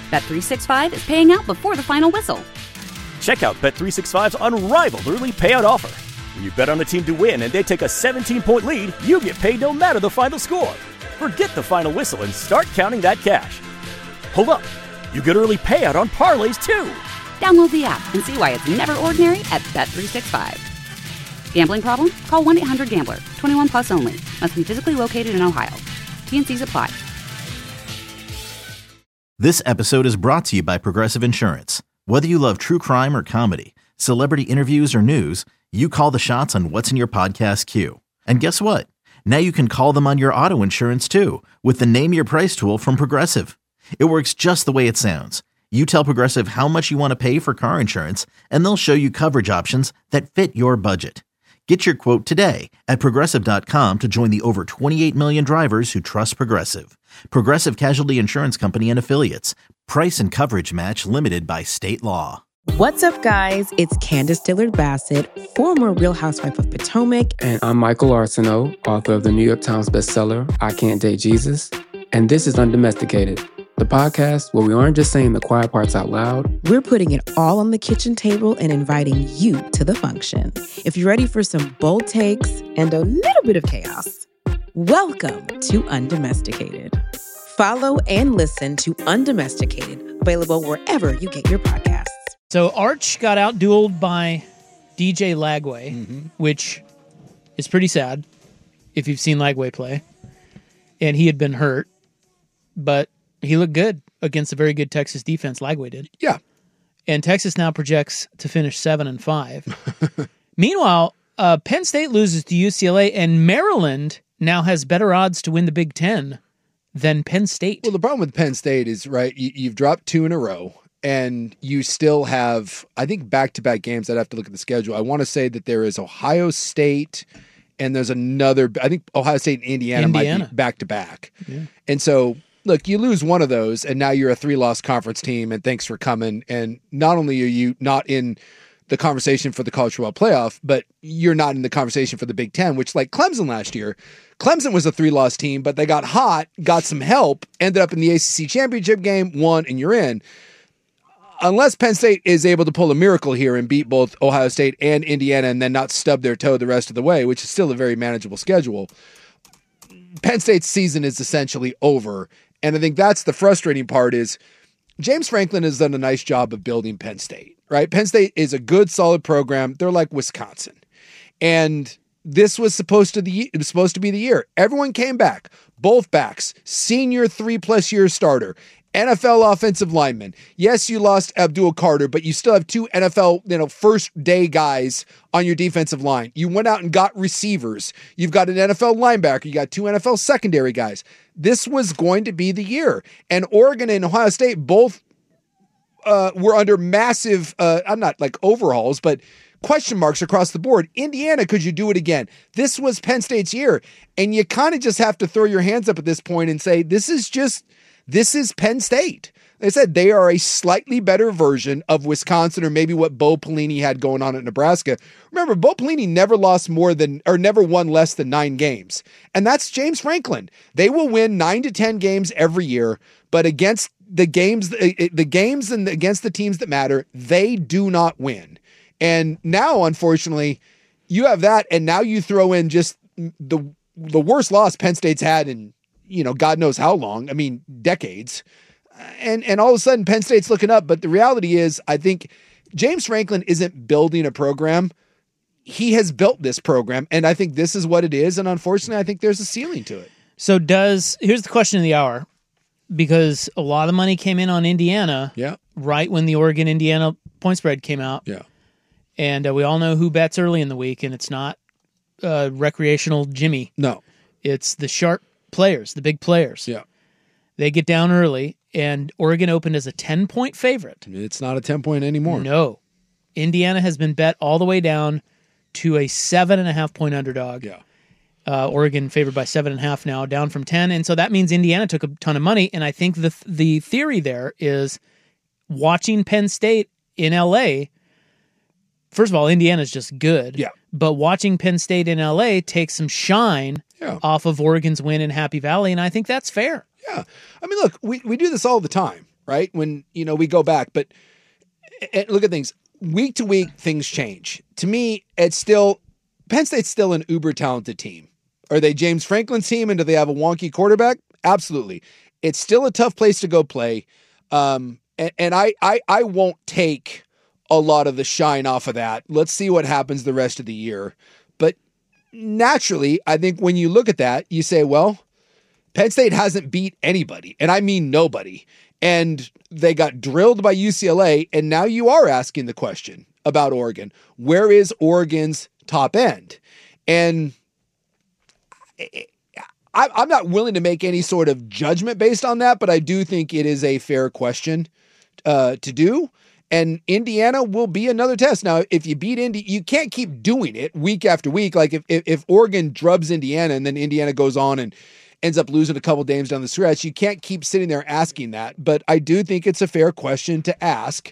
Bet365 is paying out before the final whistle. Check out Bet365's unrivaled early payout offer. When you bet on a team to win and they take a 17-point lead, you get paid no matter the final score. Forget the final whistle and start counting that cash. Hold up. You get early payout on parlays, too. Download the app and see why it's never ordinary at Bet365. Gambling problem? Call 1-800-GAMBLER. 21 plus only. Must be physically located in Ohio. T&Cs apply. This episode is brought to you by Progressive Insurance. Whether you love true crime or comedy, celebrity interviews or news, you call the shots on what's in your podcast queue. And guess what? Now you can call them on your auto insurance too with the Name Your Price tool from Progressive. It works just the way it sounds. You tell Progressive how much you want to pay for car insurance, and they'll show you coverage options that fit your budget. Get your quote today at Progressive.com to join the over 28 million drivers who trust Progressive. Progressive Casualty Insurance Company and Affiliates. Price and coverage match limited by state law. What's up, guys? It's Candace Dillard-Bassett, former Real Housewife of Potomac. And I'm Michael Arsenault, author of the New York Times bestseller, I Can't Date Jesus. And this is Undomesticated, the podcast where we aren't just saying the quiet parts out loud. We're putting it all on the kitchen table and inviting you to the function. If you're ready for some bold takes and a little bit of chaos, welcome to Undomesticated. Follow and listen to Undomesticated, available wherever you get your podcasts. So Arch got out-dueled by DJ Lagway, which is pretty sad if you've seen Lagway play. And he had been hurt, but he looked good against a very good Texas defense. Lagway did. Yeah. And Texas now projects to finish 7-5. Meanwhile, Penn State loses to UCLA, and Maryland now has better odds to win the Big Ten than Penn State. Well, the problem with Penn State is, right, you've dropped 2 in a row, and you still have, I think, back-to-back games. I'd have to look at the schedule. I want to say that there is Ohio State, and there's another, I think Ohio State and Indiana. Might be back-to-back. Yeah. And so, look, you lose one of those, and now you're a 3-loss conference team, and thanks for coming. And not only are you not in the conversation for the college football playoff, but you're not in the conversation for the Big Ten, which, like Clemson last year, Clemson was a 3-loss team, but they got hot, got some help, ended up in the ACC championship game, won, and you're in. Unless Penn State is able to pull a miracle here and beat both Ohio State and Indiana and then not stub their toe the rest of the way, which is still a very manageable schedule, Penn State's season is essentially over. And I think that's the frustrating part is James Franklin has done a nice job of building Penn State, right? Penn State is a good, solid program. They're like Wisconsin. And this was supposed to be the year. Everyone came back. Both backs. Senior 3+ year starter. NFL offensive lineman. Yes, you lost Abdul Carter, but you still have 2 NFL, first day guys on your defensive line. You went out and got receivers. You've got an NFL linebacker. You got 2 NFL secondary guys. This was going to be the year. And Oregon and Ohio State both were under massive, I'm not like overhauls, but question marks across the board. Indiana, could you do it again? This was Penn State's year. And you kind of just have to throw your hands up at this point and say, this is Penn State. Like I said, they are a slightly better version of Wisconsin or maybe what Bo Pelini had going on at Nebraska. Remember, Bo Pelini never won less than 9 games. And that's James Franklin. They will win 9 to 10 games every year, but against the games and against the teams that matter, they do not win. And now, unfortunately, you have that, and now you throw in just the worst loss Penn State's had in, God knows how long. I mean, decades. And all of a sudden, Penn State's looking up. But the reality is, I think James Franklin isn't building a program. He has built this program, and I think this is what it is. And unfortunately, I think there's a ceiling to it. So here's the question of the hour, because a lot of money came in on Indiana right when the Oregon-Indiana point spread came out. Yeah. And we all know who bets early in the week, and it's not recreational Jimmy. No. It's the sharp players, the big players. Yeah. They get down early, and Oregon opened as a 10-point favorite. It's not a 10-point anymore. No. Indiana has been bet all the way down to a 7.5-point underdog. Yeah. Oregon favored by 7.5 now, down from 10. And so that means Indiana took a ton of money. And I think the theory there is watching Penn State in L.A., first of all, Indiana's just good. Yeah. But watching Penn State in L.A. takes some shine off of Oregon's win in Happy Valley, and I think that's fair. Yeah. I mean, look, we do this all the time, right? When, we go back, but look at things week to week, things change. To me, Penn State's still an uber talented team. Are they James Franklin's team and do they have a wonky quarterback? Absolutely. It's still a tough place to go play. And I won't take a lot of the shine off of that. Let's see what happens the rest of the year. But naturally, I think when you look at that, you say, well, Penn State hasn't beat anybody, and I mean nobody. And they got drilled by UCLA, and now you are asking the question about Oregon. Where is Oregon's top end? And I'm not willing to make any sort of judgment based on that, but I do think it is a fair question to do. And Indiana will be another test. Now, if you beat Indy, you can't keep doing it week after week. Like if Oregon drubs Indiana and then Indiana goes on and ends up losing a couple games down the stretch, you can't keep sitting there asking that. But I do think it's a fair question to ask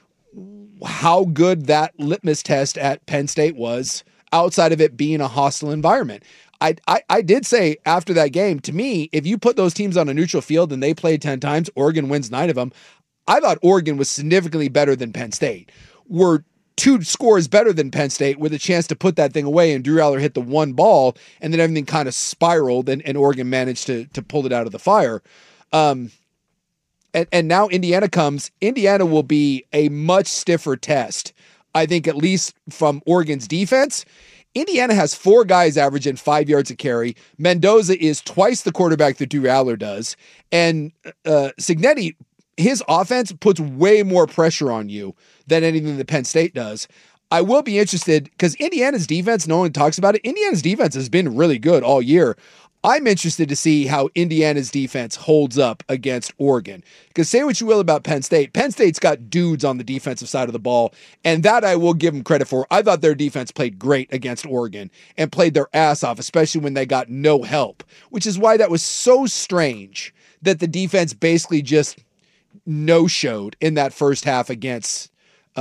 how good that litmus test at Penn State was outside of it being a hostile environment. I did say after that game, to me, if you put those teams on a neutral field and they play 10 times, Oregon wins 9 of them. I thought Oregon was significantly better than Penn State. Were 2 scores better than Penn State with a chance to put that thing away, and Drew Aller hit the one ball, and then everything kind of spiraled, and Oregon managed to pull it out of the fire. And now Indiana comes. Indiana will be a much stiffer test, I think, at least from Oregon's defense. Indiana has 4 guys averaging 5 yards a carry. Mendoza is twice the quarterback that Drew Aller does. And Cignetti, his offense puts way more pressure on you than anything that Penn State does. I will be interested because Indiana's defense, no one talks about it. Indiana's defense has been really good all year. I'm interested to see how Indiana's defense holds up against Oregon. Because say what you will about Penn State, Penn State's got dudes on the defensive side of the ball, and that I will give them credit for. I thought their defense played great against Oregon and played their ass off, especially when they got no help, which is why that was so strange that the defense basically just no-showed in that first half against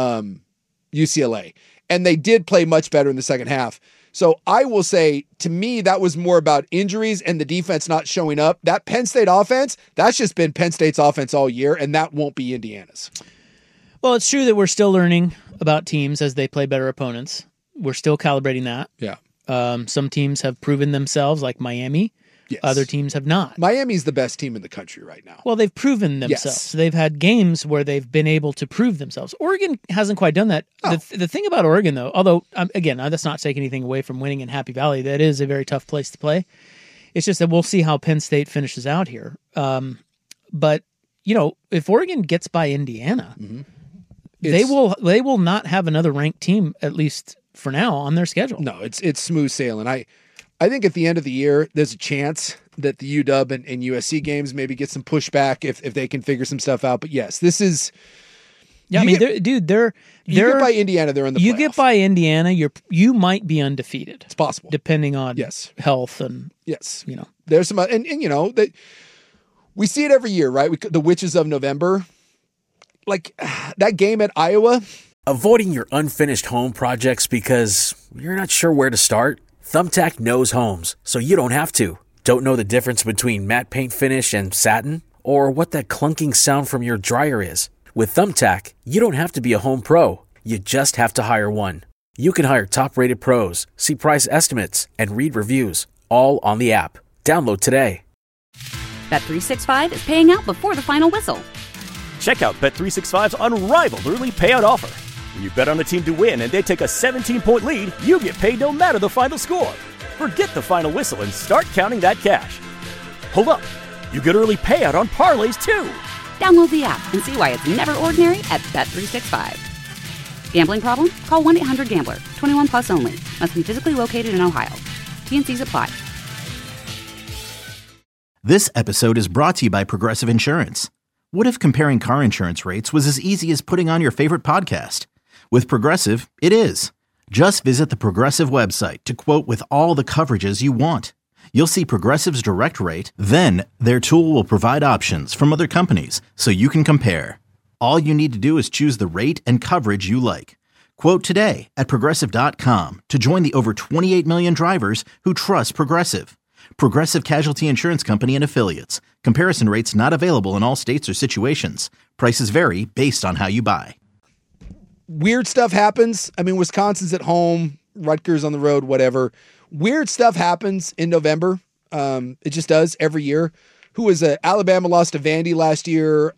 UCLA. And they did play much better in the second half. So I will say, to me, that was more about injuries and the defense not showing up. That Penn State offense, that's just been Penn State's offense all year, and that won't be Indiana's. Well, it's true that we're still learning about teams as they play better opponents. We're still calibrating that. Yeah. Some teams have proven themselves, like Miami. Yes. Other teams have not. Miami's the best team in the country right now. Well, they've proven themselves. Yes. They've had games where they've been able to prove themselves. Oregon hasn't quite done that. Oh. The thing about Oregon, though, although, again, that's not taking anything away from winning in Happy Valley. That is a very tough place to play. It's just that we'll see how Penn State finishes out here. But, if Oregon gets by Indiana, they will not have another ranked team, at least for now, on their schedule. No, it's smooth sailing. I think at the end of the year, there's a chance that the UW and USC games maybe get some pushback if they can figure some stuff out. But yes, this is. Yeah, you get by Indiana, they're in the playoff. You get by Indiana, you might be undefeated. It's possible, depending on health and There's some and that we see it every year, right? The Witches of November, like that game at Iowa. Avoiding your unfinished home projects because you're not sure where to start. Thumbtack knows homes, so you don't have to. Don't know the difference between matte paint finish and satin? Or what that clunking sound from your dryer is? With Thumbtack, you don't have to be a home pro. You just have to hire one. You can hire top-rated pros, see price estimates, and read reviews, all on the app. Download today. Bet365 is paying out before the final whistle. Check out Bet365's unrivaled early payout offer. When you bet on a team to win and they take a 17-point lead, you get paid no matter the final score. Forget the final whistle and start counting that cash. Hold up. You get early payout on parlays, too. Download the app and see why it's never ordinary at Bet365. Gambling problem? Call 1-800-GAMBLER. 21 plus only. Must be physically located in Ohio. T&Cs apply. This episode is brought to you by Progressive Insurance. What if comparing car insurance rates was as easy as putting on your favorite podcast? With Progressive, it is. Just visit the Progressive website to quote with all the coverages you want. You'll see Progressive's direct rate, then their tool will provide options from other companies so you can compare. All you need to do is choose the rate and coverage you like. Quote today at Progressive.com to join the over 28 million drivers who trust Progressive. Progressive Casualty Insurance Company and Affiliates. Comparison rates not available in all states or situations. Prices vary based on how you buy. Weird stuff happens. I mean, Wisconsin's at home, Rutgers on the road, whatever. Weird stuff happens in November. It just does every year. Who was Alabama lost to Vandy last year.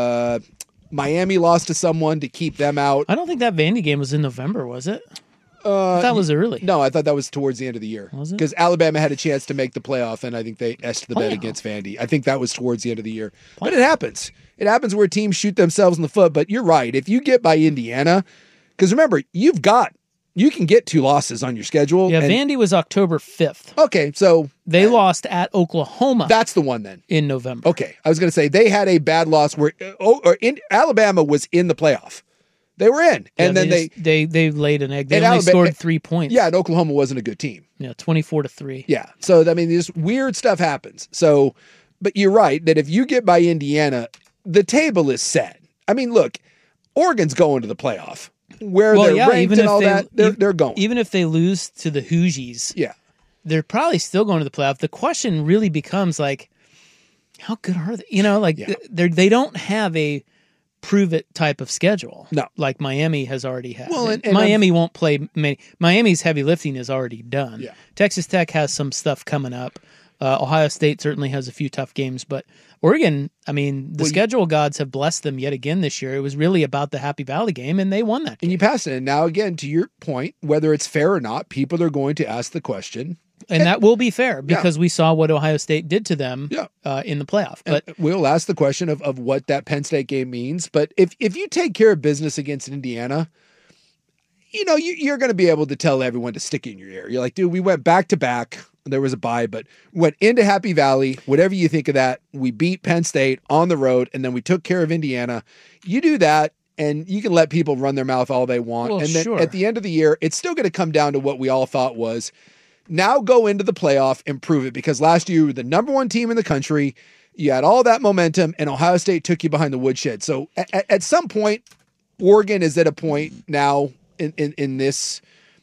Miami lost to someone to keep them out. I don't think that Vandy game was in November, was it? I thought that was early. No, I thought that was towards the end of the year. Was it? Because Alabama had a chance to make the playoff, and I think they ested the bet against Vandy. I think that was towards the end of the year. But it happens. It happens where teams shoot themselves in the foot. But you're right. If you get by Indiana, because remember, you can get 2 losses on your schedule. Yeah, Vandy was October 5th. Okay, so they lost at Oklahoma. That's the one then. In November. Okay, I was going to say they had a bad loss where Alabama was in the playoff. They were in, and then they laid an egg. They only scored 3 points. Yeah, and Oklahoma wasn't a good team. Yeah, 24-3. Yeah, so I mean, this weird stuff happens. So, but you're right that if you get by Indiana, the table is set. I mean, look, Oregon's going to the playoff. Where they're ranked and all that, they're going. Even if they lose to the Hoosies, yeah, they're probably still going to the playoff. The question really becomes like, how good are they? You know, like they don't have a prove it type of schedule. No, like Miami has already had. Well, and Miami won't play many. Miami's heavy lifting is already done. Yeah. Texas Tech has some stuff coming up. Ohio State certainly has a few tough games, but Oregon, I mean, the schedule gods have blessed them yet again this year. It was really about the Happy Valley game, and they won that game. And you passed it. And now, again, to your point, whether it's fair or not, people are going to ask the question. And that will be fair because we saw what Ohio State did to them in the playoff. But we'll ask the question of what that Penn State game means. But if you take care of business against Indiana, you know, you're going to be able to tell everyone to stick it in your ear. You're like, dude, we went back to back. There was a bye, but went into Happy Valley. Whatever you think of that, we beat Penn State on the road, and then we took care of Indiana. You do that, and you can let people run their mouth all they want. Well, and then at the end of the year, it's still going to come down to what we all thought was, now go into the playoff and prove it, because last year you were the number 1 team in the country. You had all that momentum, and Ohio State took you behind the woodshed. So at some point, Oregon is at a point now in this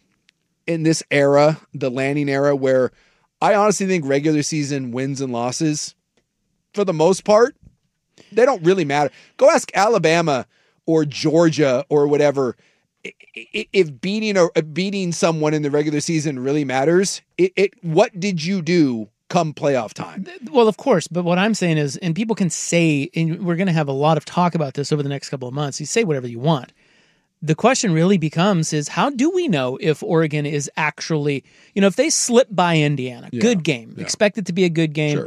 era, the Lanning era, where I honestly think regular season wins and losses, for the most part, they don't really matter. Go ask Alabama or Georgia or whatever. If beating someone in the regular season really matters, what did you do come playoff time? Well, of course, but what I'm saying is, and people can say, and we're going to have a lot of talk about this over the next couple of months, you say whatever you want. The question really becomes is, how do we know if Oregon is actually, you know, if they slip by Indiana, good game, expect it to be a good game,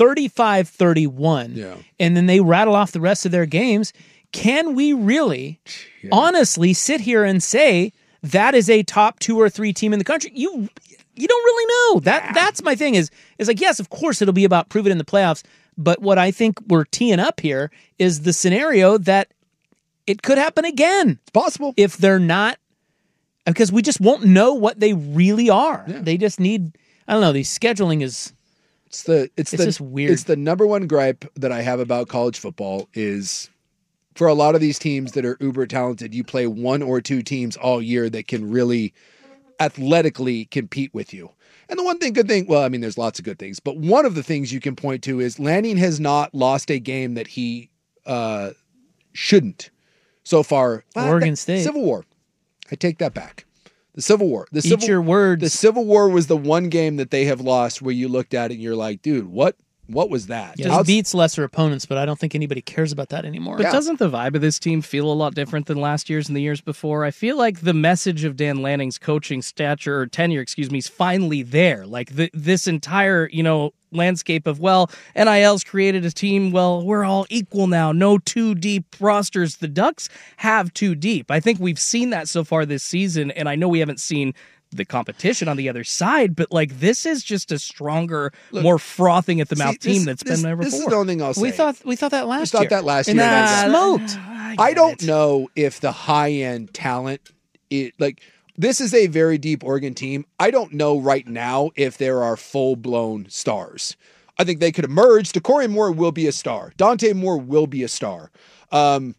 35-31, and then they rattle off the rest of their games, can we really honestly sit here and say that is a top 2 or 3 team in the country? You don't really know. That's my thing is like, yes, of course it'll be about prove it in the playoffs, but what I think we're teeing up here is the scenario that it could happen again. It's possible. If they're not, because we just won't know what they really are. Yeah. They just need, I don't know, the scheduling is, it's just weird. It's the number 1 gripe that I have about college football is, for a lot of these teams that are uber talented, you play 1 or 2 teams all year that can really athletically compete with you. And the good thing, well, I mean, there's lots of good things, but one of the things you can point to is Lanning has not lost a game that he shouldn't. So far, Oregon State. Civil War. I take that back. The Civil War. Eat your words. The Civil War was the one game that they have lost where you looked at it and you're like, dude, what was that? Just beats lesser opponents, but I don't think anybody cares about that anymore. But doesn't the vibe of this team feel a lot different than last year's and the years before? I feel like the message of Dan Lanning's coaching tenure, is finally there. Like this entire, landscape of, NIL's created a team, we're all equal now. No 2 deep rosters. The Ducks have 2 deep. I think we've seen that so far this season, and I know we haven't seen the competition on the other side, but this is just a stronger, more frothing at the mouth team that's been there before. This is the only thing I'll say. We thought that last year. We thought that last year. And that smoked. I don't know if the high-end talent, this is a very deep Oregon team. I don't know right now if there are full-blown stars. I think they could emerge. De'Cory Moore will be a star. Dante Moore will be a star.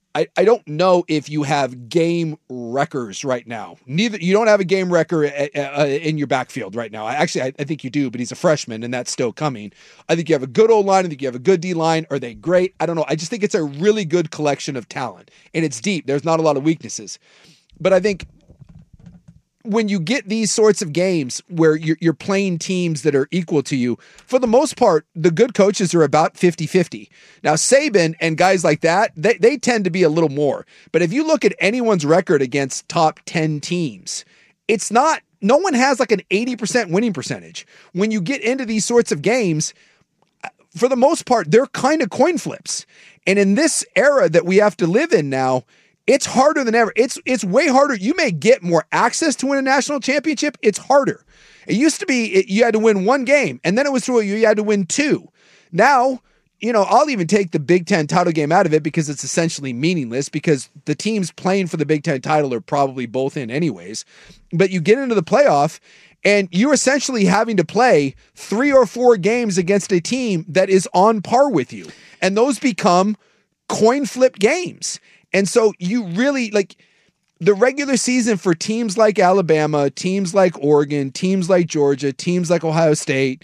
I don't know if you have game wreckers right now. You don't have a game wrecker in your backfield right now. I think you do, but he's a freshman and that's still coming. I think you have a good O-line. I think you have a good D-line. Are they great? I don't know. I just think it's a really good collection of talent and it's deep. There's not a lot of weaknesses, but I think when you get these sorts of games where you're playing teams that are equal to you, for the most part, the good coaches are about 50-50. Now, Saban and guys like that, they tend to be a little more. But if you look at anyone's record against top 10 teams, it's not, no one has like an 80% winning percentage. When you get into these sorts of games, for the most part, they're kind of coin flips. And in this era that we have to live in now, it's harder than ever. It's way harder. You may get more access to win a national championship. It's harder. It used to be you had to win one game, and then it was through you had to win two. Now, I'll even take the Big Ten title game out of it because it's essentially meaningless because the teams playing for the Big Ten title are probably both in anyways. But you get into the playoff, and you're essentially having to play 3 or 4 games against a team that is on par with you. And those become coin flip games. And so you really the regular season for teams like Alabama, teams like Oregon, teams like Georgia, teams like Ohio State.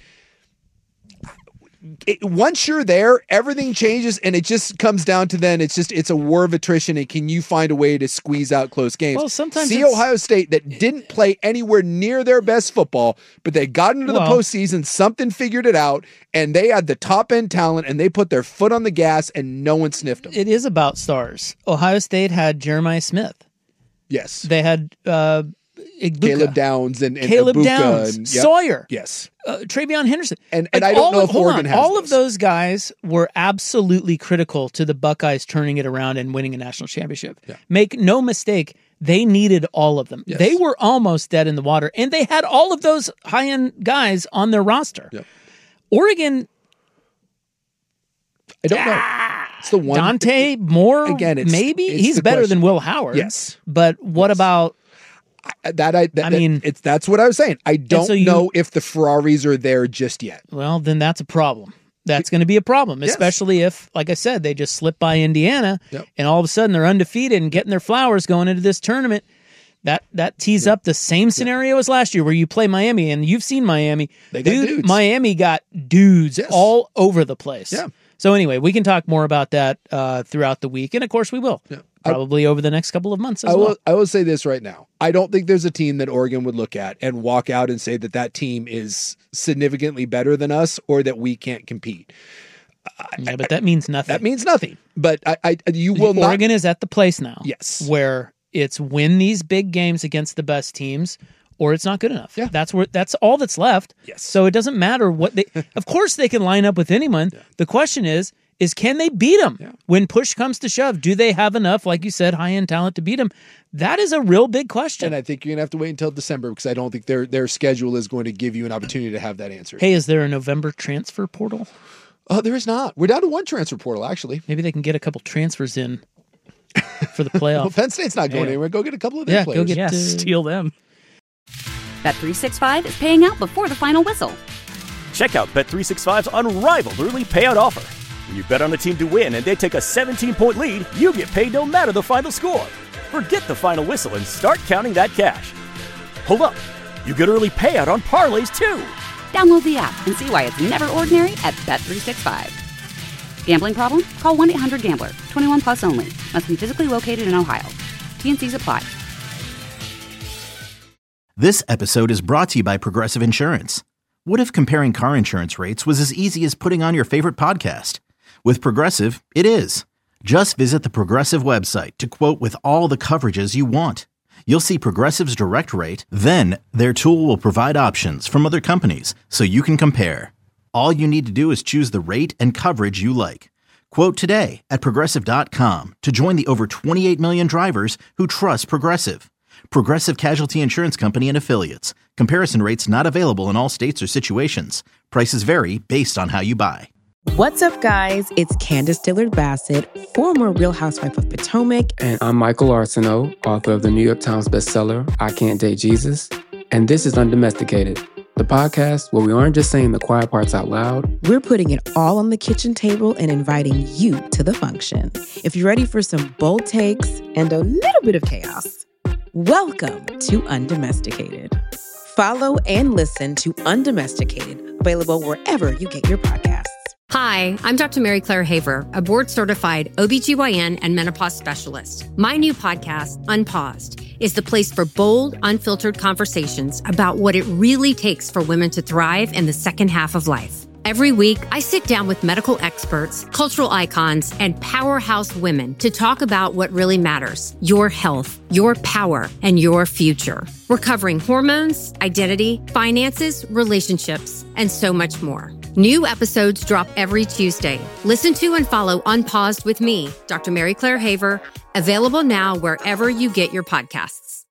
Once you're there, everything changes and it just comes down to then it's a war of attrition and can you find a way to squeeze out close games? Well, sometimes Ohio State that didn't play anywhere near their best football, but they got into the postseason, something figured it out, and they had the top end talent and they put their foot on the gas and no one sniffed them. It is about stars. Ohio State had Jeremiah Smith. Yes. They had Caleb Downs and Caleb Ibuka Downs, and, Sawyer. Yes. Travion Henderson. And I don't know if Oregon has all of those guys were absolutely critical to the Buckeyes turning it around and winning a national championship. Yeah. Make no mistake, they needed all of them. Yes. They were almost dead in the water, and they had all of those high-end guys on their roster. Yep. Oregon, I don't know. It's the one. Dante Moore, again, maybe? it's He's the better question. than Will Howard. Yes. But what about... That's what I was saying. I don't know if the Ferraris are there just yet. Well, then that's a problem. That's going to be a problem, especially if, like I said, they just slip by Indiana and all of a sudden they're undefeated and getting their flowers going into this tournament. That tees up the same scenario as last year where you play Miami, and you've seen Miami. They got dudes. Miami got dudes all over the place. Yeah. So anyway, we can talk more about that throughout the week, and of course we will. Yeah. Probably over the next couple of months as well. I will say this right now. I don't think there's a team that Oregon would look at and walk out and say that team is significantly better than us or that we can't compete. But that means nothing. That means nothing. But you will not. Oregon is at the place now. Yes. Where it's win these big games against the best teams or it's not good enough. Yeah. That's all that's left. Yes. So it doesn't matter what they, of course they can line up with anyone. Yeah. The question is can they beat them? Yeah. When push comes to shove, do they have enough, like you said, high-end talent to beat them? That is a real big question. And I think you're going to have to wait until December because I don't think their schedule is going to give you an opportunity to have that answer. Hey, is there a November transfer portal? There is not. We're down to one transfer portal, actually. Maybe they can get a couple transfers in for the playoff. Well, Penn State's not going anywhere. Go get a couple of their players. Steal them. Bet365 is paying out before the final whistle. Check out Bet365's unrivaled early payout offer. When you bet on a team to win and they take a 17-point lead, you get paid no matter the final score. Forget the final whistle and start counting that cash. Hold up. You get early payout on parlays, too. Download the app and see why it's never ordinary at Bet365. Gambling problem? Call 1-800-GAMBLER. 21 plus only. Must be physically located in Ohio. T&Cs apply. This episode is brought to you by Progressive Insurance. What if comparing car insurance rates was as easy as putting on your favorite podcast? With Progressive, it is. Just visit the Progressive website to quote with all the coverages you want. You'll see Progressive's direct rate, then their tool will provide options from other companies so you can compare. All you need to do is choose the rate and coverage you like. Quote today at Progressive.com to join the over 28 million drivers who trust Progressive. Progressive Casualty Insurance Company and Affiliates. Comparison rates not available in all states or situations. Prices vary based on how you buy. What's up, guys? It's Candace Dillard-Bassett, former Real Housewife of Potomac. And I'm Michael Arsenault, author of the New York Times bestseller, I Can't Date Jesus. And this is Undomesticated, the podcast where we aren't just saying the quiet parts out loud. We're putting it all on the kitchen table and inviting you to the function. If you're ready for some bold takes and a little bit of chaos, welcome to Undomesticated. Follow and listen to Undomesticated, available wherever you get your podcasts. Hi, I'm Dr. Mary Claire Haver, a board-certified OBGYN and menopause specialist. My new podcast, Unpaused, is the place for bold, unfiltered conversations about what it really takes for women to thrive in the second half of life. Every week, I sit down with medical experts, cultural icons, and powerhouse women to talk about what really matters: your health, your power, and your future. We're covering hormones, identity, finances, relationships, and so much more. New episodes drop every Tuesday. Listen to and follow Unpaused with me, Dr. Mary Claire Haver, available now wherever you get your podcasts.